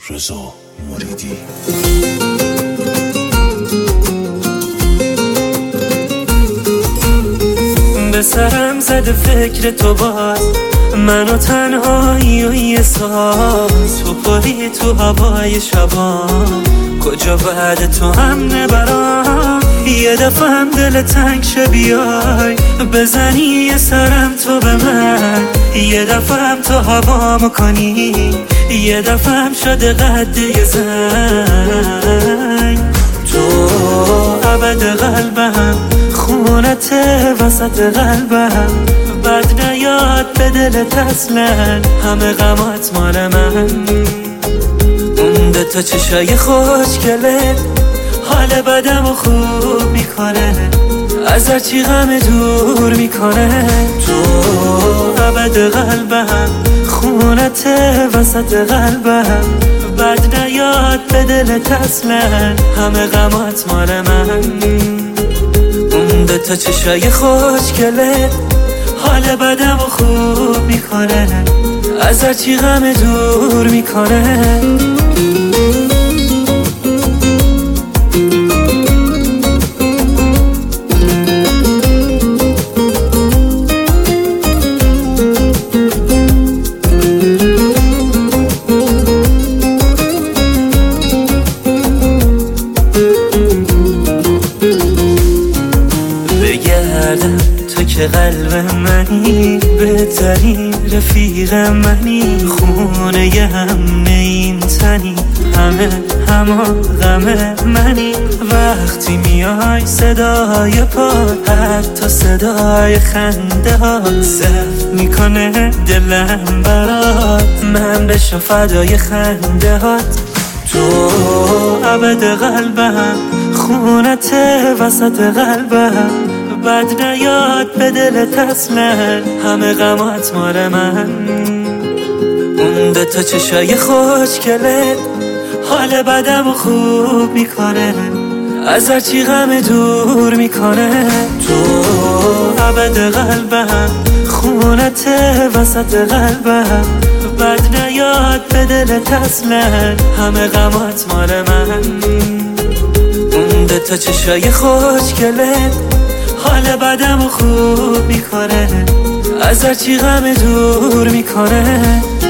رضا مریدی. به سرم زده فکر تو باز، منو تنهایی و یه ساز، تو پری تو هوای شبان، کجا بعد تو هم نبرام. یه دفعه هم دل تنگ شه بیای بزنی یه سرم تو به من، یه دفعه هم تو هوامو کنی، یه دفعه هم شده قد یه زنگ. تو ابد قلبم، خونت وسط قلبم، بد نیاد به دلت اصلا، همه غمات مال من. اون دوتا چشای خوشگله حال بدم و خوب میکنه، از هرچی غم دور میکنه. تو ابد قلبم، خونت وسط قلبم، بد نیاد به دلت اصلا، همه غمات مال من. اون دوتا چشای خوشگله حال بدم و خوب میکنه، از هرچی غم دور میکنه. تو که قلب منی، بهترین رفیق منی، خونه ی هم این تنی، همه غم منی. وقتی میای صدای پات، حتی صدای خنده ها زفت میکنه دلم برات، من بشم فدای خنده هات. تو ابد قلبم، خونت وسط قلبم، بد نیاد به دلت اصلا، همه غمات مال من. اون دوتا چشای خوشگله حال بدم و خوب میکنه، از هرچی غم دور میکنه. تو ابد قلبم، خونت وسط قلبم، بد نیاد به دلت اصلا، همه غمات مال من. اون دوتا چشای خوشگله حال بدم و خوب میکنه، از هرچی غم دور میکنه.